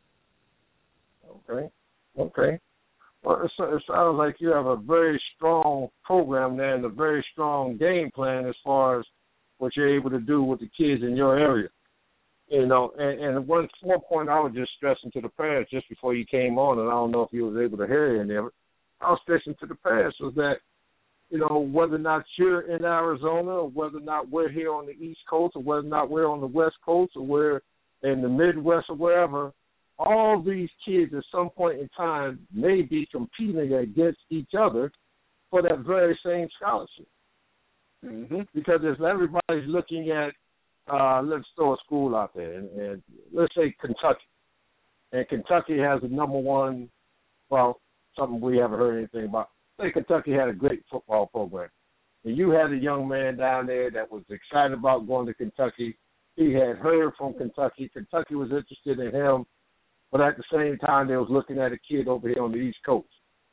Okay. Well, it sounds like you have a very strong program there and a very strong game plan as far as what you're able to do with the kids in your area. You know, and one point I was just stressing to the parents just before you came on, and I don't know if you was able to hear any of it, I was stressing to the parents was that, you know, whether or not you're in Arizona or whether or not we're here on the East Coast or whether or not we're on the West Coast or we're in the Midwest or wherever, all these kids at some point in time may be competing against each other for that very same scholarship. Mm-hmm. Because as everybody's looking at, let's throw a school out there, and let's say Kentucky. And Kentucky has the number one, well, something we haven't heard anything about. Say Kentucky had a great football program. And you had a young man down there that was excited about going to Kentucky. He had heard from Kentucky. Kentucky was interested in him. But at the same time, they was looking at a kid over here on the East Coast.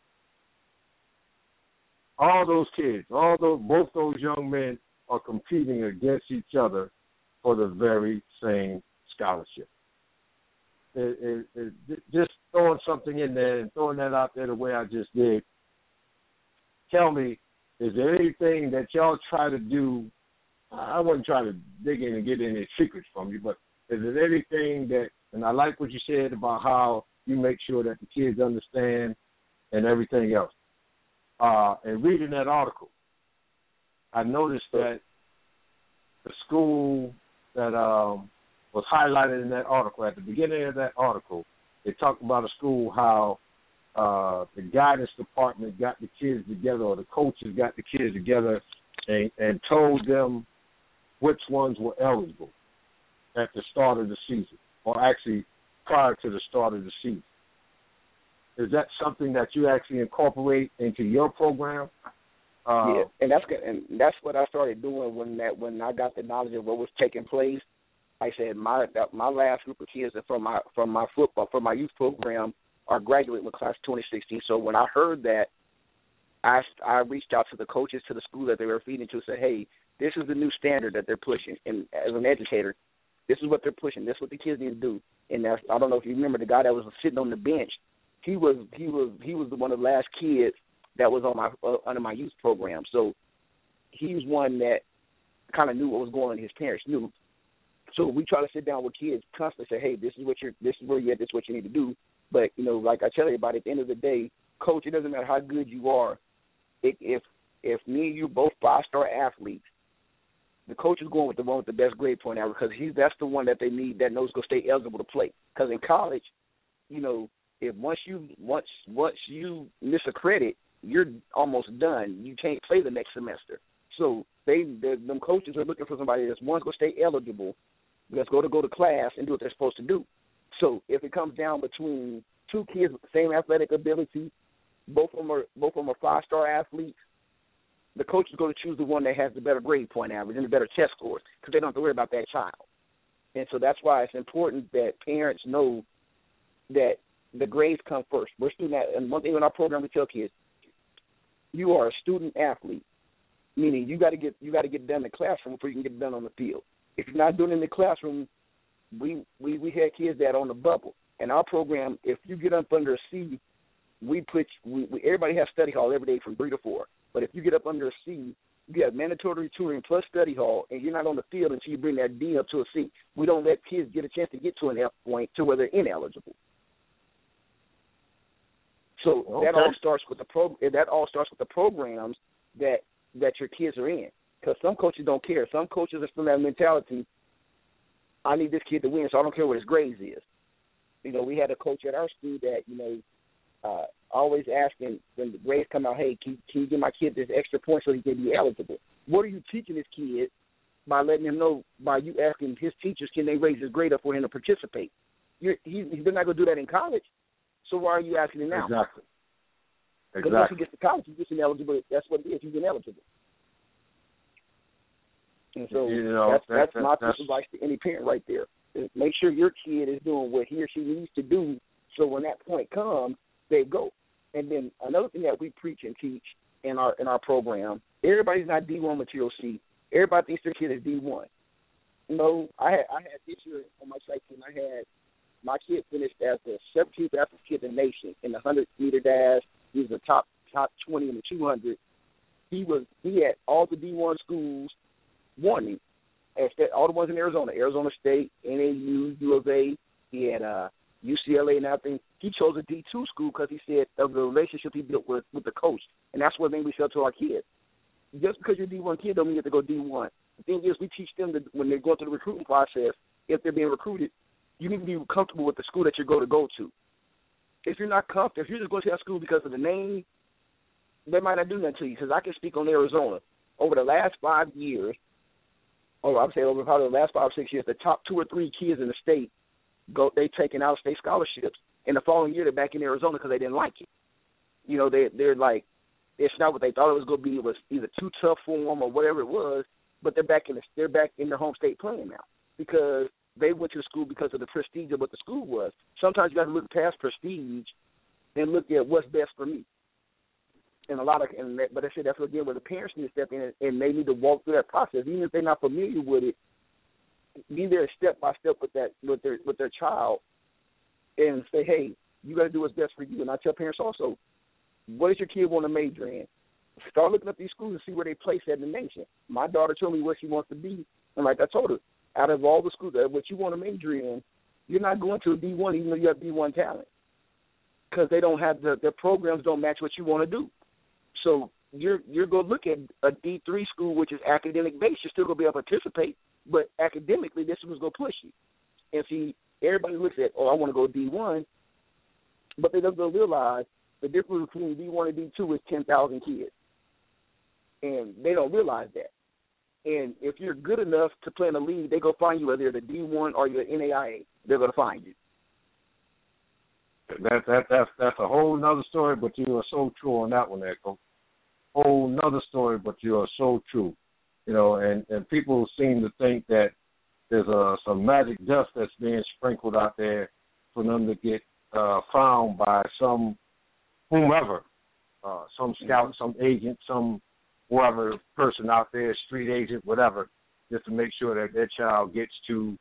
All those kids, both those young men are competing against each other for the very same scholarship. Just throwing something in there and throwing that out there the way I just did. Tell me, is there anything that y'all try to do? I wouldn't try to dig in and get any secrets from you, but is there anything that, and I like what you said about how you make sure that the kids understand and everything else. And reading that article, I noticed that the school that was highlighted in that article, at the beginning of that article, they talked about a school, how the guidance department got the kids together, or the coaches got the kids together and told them which ones were eligible at the start of the season, or actually prior to the start of the season. Is that something that you actually incorporate into your program? Yeah, and that's what I started doing when I got the knowledge of what was taking place. Like I said, my last group of kids from my youth program are graduating with class 2016. So when I heard that, I reached out to the coaches to the school that they were feeding to and said, hey, this is the new standard that they're pushing. And as an educator, this is what they're pushing. This is what the kids need to do. And that's, I don't know if you remember the guy that was sitting on the bench. He was one of the last kids that was on my under my youth program. So he was one that kind of knew what was going on. His parents knew. So we try to sit down with kids constantly, say, hey, this is where you're at, this is what you need to do. But, you know, like I tell everybody, at the end of the day, coach, it doesn't matter how good you are. If me and you both 5-star athletes, the coach is going with the one with the best grade point average because that's the one that they need that knows going to stay eligible to play. Because in college, you know, if once you miss a credit, you're almost done. You can't play the next semester. So them coaches are looking for somebody that's one's going to stay eligible, that's going to go to class and do what they're supposed to do. So if it comes down between two kids with the same athletic ability, both of them are 5-star athletes, the coach is going to choose the one that has the better grade point average and the better test scores because they don't have to worry about that child. And so that's why it's important that parents know that the grades come first. We're student, and one thing in our program we tell kids, you are a student athlete, meaning you got to get it done in the classroom before you can get it done on the field. If you're not doing it in the classroom, we had kids that are on the bubble. In our program, if you get up under a C, everybody has study hall every day from 3 to 4. But if you get up under a C, you have mandatory tutoring plus study hall, and you're not on the field until you bring that D up to a C. We don't let kids get a chance to get to an F point to where they're ineligible. So okay. That all starts with the programs that your kids are in. Because some coaches don't care. Some coaches are from that mentality, I need this kid to win, so I don't care what his grades is. You know, we had a coach at our school that, you know, always asking when the grades come out, hey, can you give my kid this extra point so he can be eligible? What are you teaching this kid by letting him know, by you asking his teachers, can they raise his grade up for him to participate? They're not going to do that in college, so why are you asking him now? Exactly. Because once he gets to college, he's just ineligible. That's what it is. He's ineligible. And so that's my advice to any parent right there. Make sure your kid is doing what he or she needs to do so when that point comes, they go. And then another thing that we preach and teach in our program, everybody's not D1 material C. Everybody thinks their kid is D1. No, I had this year on my site team, I had my kid finished as the 17th fastest kid in the nation in the 100-meter dash. He was the top 20 in the 200. He had all the D1 schools wanting him. All the ones in Arizona State, NAU, U of A. He had UCLA and everything. He chose a D2 school because he said of the relationship he built with the coach. And that's what made we sell to our kids. Just because you're a D1 kid don't mean you have to go D1. The thing is, we teach them that when they go through the recruiting process, if they're being recruited, you need to be comfortable with the school that you're going to go to. If you're not comfortable, if you're just going to that school because of the name, they might not do nothing to you. Because I can speak on Arizona. Over the last 5 years, over probably the last 5 or 6 years, the top 2 or 3 kids in the state, they taking out-of-state scholarships. In the following year, they're back in Arizona because they didn't like it. You know, they're like, it's not what they thought it was going to be. It was either too tough for them or whatever it was, but they're back in their home state playing now because they went to the school because of the prestige of what the school was. Sometimes you got to look past prestige and look at what's best for me. And but I said that's again where the parents need to step in and they need to walk through that process, even if they're not familiar with it. Be there step by step with their child, and say, hey, you got to do what's best for you. And I tell parents also, what does your kid want to major in? Start looking up these schools and see where they place that in the nation. My daughter told me what she wants to be, and like I told her, out of all the schools, what you want to major in, you're not going to a D1 even though you have D1 talent because they don't have their programs don't match what you want to do. So you're going to look at a D3 school, which is academic based. You're still going to be able to participate, but academically, this was going to push you. And see, everybody looks at, I want to go D1, but they don't realize the difference between D1 and D2 is 10,000 kids. And they don't realize that. And if you're good enough to play in the league, they go find you whether you're the D1 or you're the NAIA. They're going to find you. That's a whole nother story, but you are so true on that one, Echo. Whole nother story, but you are so true. You know, and people seem to think that there's some magic dust that's being sprinkled out there for them to get found by some whomever. some scout, some agent, some whoever person out there, street agent, whatever, just to make sure that their child gets to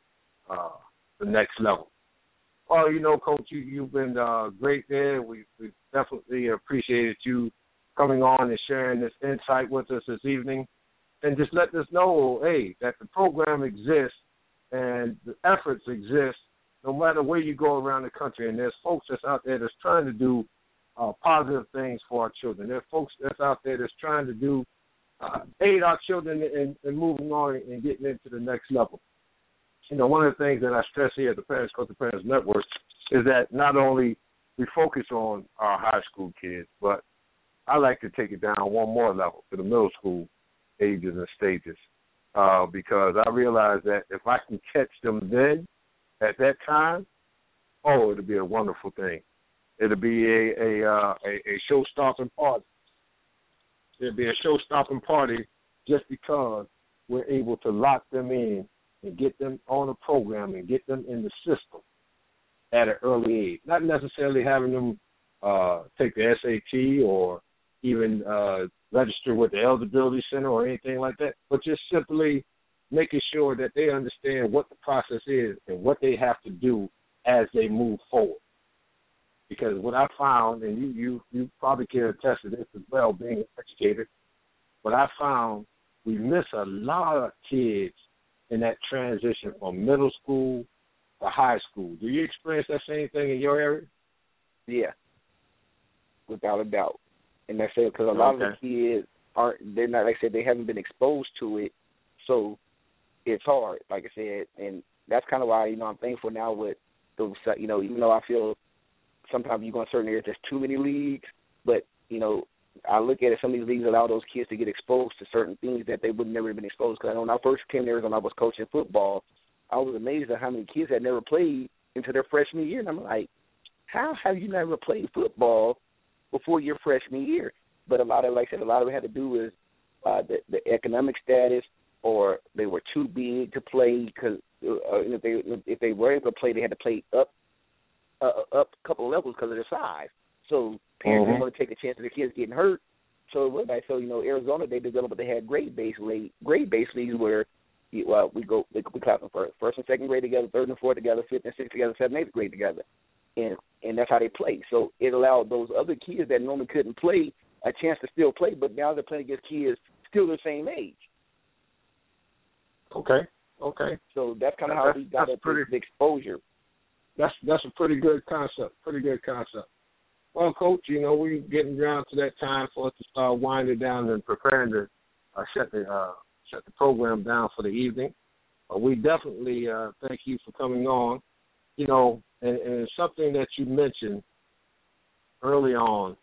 the next level. Well, you know, Coach, you've been great there. We definitely appreciated you coming on and sharing this insight with us this evening. And just let us know, hey, that the program exists and the efforts exist no matter where you go around the country. And there's folks that's out there that's trying to do positive things for our children. There are folks that's out there that's trying to do aid our children in moving on and getting into the next level. You know, one of the things that I stress here at the Parents Coaching Parents Network is that not only we focus on our high school kids, but I like to take it down one more level to the middle school ages and stages, because I realize that if I can catch them then, at that time, it'll be a wonderful thing. It'll be a show-stopping party. It'll be a show-stopping party just because we're able to lock them in and get them on a program and get them in the system at an early age. Not necessarily having them take the SAT or even register with the Eligibility Center or anything like that, but just simply making sure that they understand what the process is and what they have to do as they move forward. Because what I found, and you probably can attest to this as well, being an educator, what I found, we miss a lot of kids in that transition from middle school to high school. Do you experience that same thing in your area? Yeah, without a doubt. And that's it, because a lot of the kids they're not, like I said, they haven't been exposed to it, so it's hard, like I said. And that's kind of why, you know, I'm thankful now with those, you know, even though I feel sometimes you go in certain areas, there's too many leagues, but, you know, I look at it, some of these leagues allow those kids to get exposed to certain things that they would never have been exposed. Because when I first came to Arizona, I was coaching football. I was amazed at how many kids had never played into their freshman year. And I'm like, how have you never played football before your freshman year? But a lot of, like I said, a lot of it had to do with the economic status, or they were too big to play because if they were able to play, they had to play up a couple of levels because of their size. So parents didn't want to take a chance of their kids getting hurt. So you know, Arizona, they developed, but they had grade-based leagues where we class them first and second grade together, third and fourth together, fifth and sixth together, seventh and eighth grade together. And that's how they play. So it allowed those other kids that normally couldn't play a chance to still play, but now they're playing against kids still the same age. Okay. So that's kind of how we got the exposure. That's a pretty good concept. Well, Coach, you know, we're getting around to that time for us to start winding down and preparing to shut the program down for the evening. We definitely thank you for coming on. You know, and something that you mentioned early on,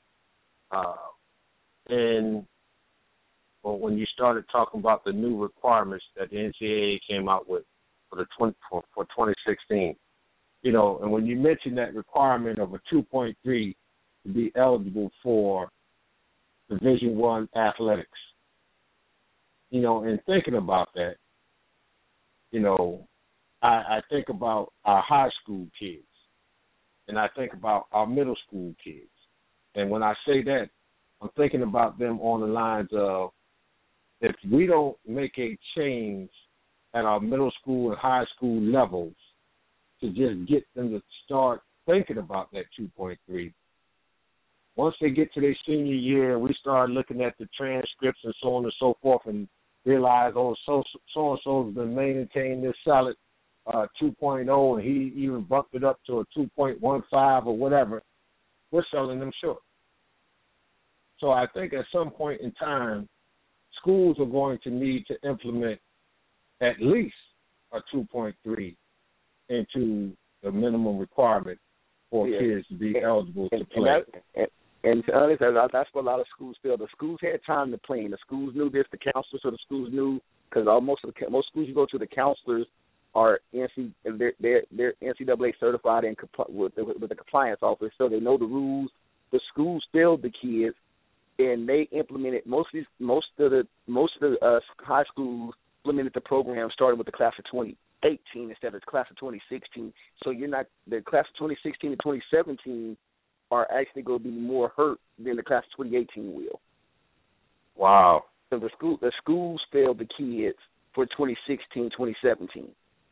when you started talking about the new requirements that the NCAA came out with for 2016, you know, and when you mentioned that requirement of a 2.3 to be eligible for Division I athletics, you know, and thinking about that, you know, I think about our high school kids, and I think about our middle school kids. And when I say that, I'm thinking about them on the lines of, if we don't make a change at our middle school and high school levels to just get them to start thinking about that 2.3, once they get to their senior year and we start looking at the transcripts and so on and so forth and realize, so-and-so has been maintaining this solid 2.0 and he even bumped it up to a 2.15 or whatever, we're selling them short. So I think at some point in time, schools are going to need to implement at least a 2.3 into the minimum requirement for kids to be eligible to play. And to honest, that's what a lot of schools feel. The schools had time to plan. The schools knew this. The counselors of the schools knew, because most schools you go to, the counselors are they're NCAA certified and with the compliance office, so they know the rules. The schools failed the kids, and they implemented most of the high schools implemented the program starting with the class of 2018 instead of the class of 2016. So you're not the class of 2016 and 2017. are actually going to be more hurt than the class of 2018 will. Wow. So the schools failed the kids for 2016, 2017.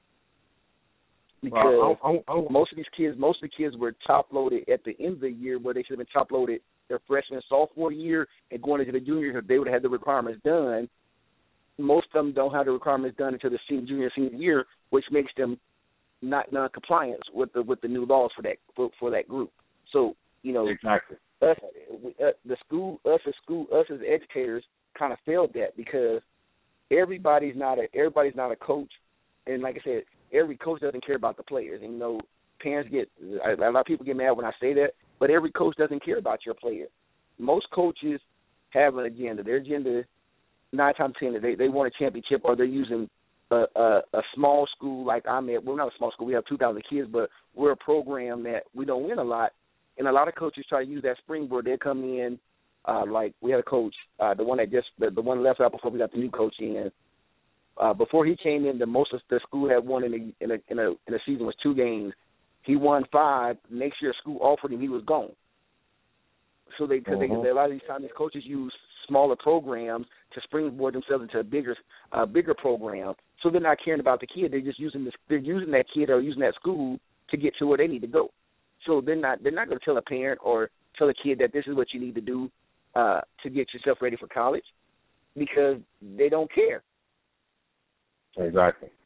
Because most of the kids were top loaded at the end of the year, where they should have been top loaded their freshman and sophomore year and going into the junior year. If they would have had the requirements done, most of them don't have the requirements done until the senior year, which makes them not non-compliant with the new laws for that group. So exactly. Us as educators kind of failed that, because everybody's not a coach, and like I said, every coach doesn't care about the players. And parents a lot of people get mad when I say that, but every coach doesn't care about your player. Most coaches have an agenda. Their agenda, 9 times 10, they want a championship, or they're using a small school like I'm at. We're not a small school. We have 2,000 kids, but we're a program that we don't win a lot. And a lot of coaches try to use that springboard. They come in, like we had a coach, the one left out before we got the new coach in. Before he came in, the most of the school had won in a season was 2 games. He won 5. Next year, school offered him, he was gone. So a lot of these times, these coaches use smaller programs to springboard themselves into a bigger program. So they're not caring about the kid. They're just using that kid or using that school to get to where they need to go. So they're not going to tell a parent or tell a kid that this is what you need to do to get yourself ready for college, because they don't care. Exactly.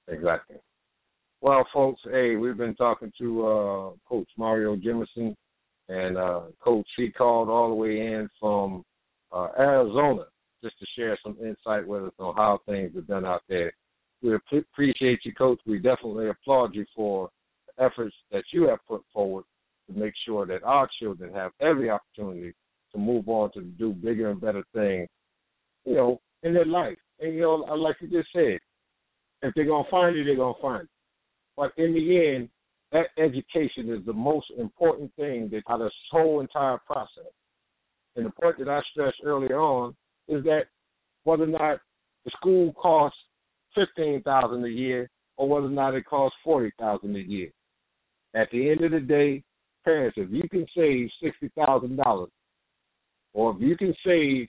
Well, folks, we've been talking to Coach Mario Jimmerson, and Coach, he called all the way in from Arizona just to share some insight with us on how things are done out there. We appreciate you, Coach. We definitely applaud you for the efforts that you have put forward to make sure that our children have every opportunity to move on to do bigger and better things, in their life. And, like you just said, if they're going to find you, they're going to find you. But in the end, that education is the most important thing out of this whole entire process. And the point that I stressed earlier on is that whether or not the school costs $15,000 a year or whether or not it costs $40,000 a year, at the end of the day, parents, if you can save $60,000 or if you can save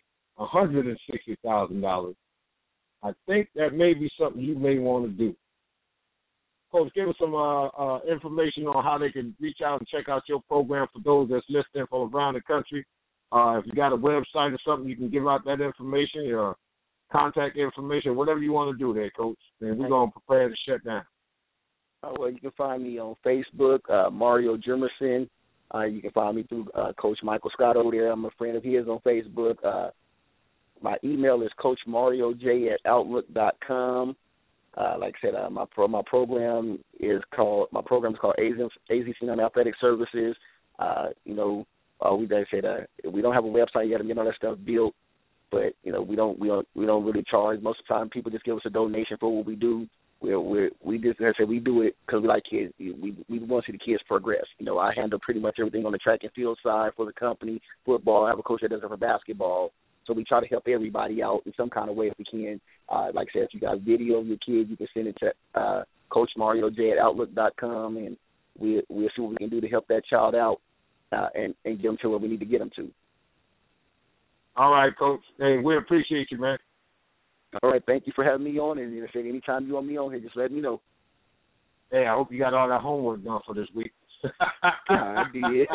$160,000, I think that may be something you may want to do. Coach, give us some information on how they can reach out and check out your program for those that's listening from around the country. If you got a website or something, you can give out that information, your contact information, whatever you want to do there, Coach. And we're going to prepare to shut down. Well, you can find me on Facebook, Mario Jimmerson. You can find me through Coach Michael Scott over there. I'm a friend of his on Facebook. My email is coachmarioJ@outlook.com. Like I said, my program is called AZC Athletic Services. We don't have a website yet. That stuff built, but we don't really charge. Most of the time, people just give us a donation for what we do. We just, like I said, we do it because we like kids. We want to see the kids progress. I handle pretty much everything on the track and field side for the company. Football, I have a coach that does it for basketball. So we try to help everybody out in some kind of way if we can. Like I said, if you got a video of your kid, you can send it to CoachMarioJ@outlook.com, and we'll see what we can do to help that child out and get them to where we need to get them to. All right, Coach. Hey, we appreciate you, man. All right, thank you for having me on. And if anytime you want me on here, just let me know. Hey, I hope you got all that homework done for this week. I did.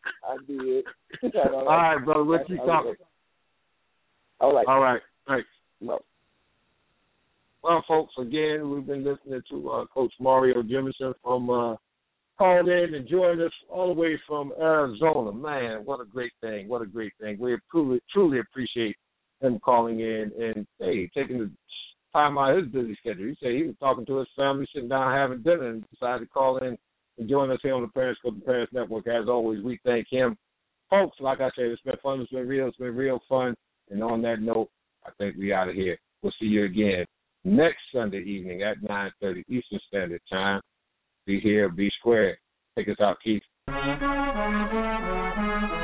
All right, brother. We'll keep talking. All right. Thanks. Well, folks, again, we've been listening to Coach Mario Jimmerson from called in and joined us all the way from Arizona. Man, what a great thing. We truly appreciate him calling in and, taking the time out of his busy schedule. He said he was talking to his family, sitting down having dinner, and decided to call in and join us here on the Parents Coaching Parents Network. As always, we thank him. Folks, like I said, it's been fun. It's been real fun. And on that note, I think we out of here. We'll see you again next Sunday evening at 9:30 Eastern Standard Time. Be here, be square. Take us out, Keith.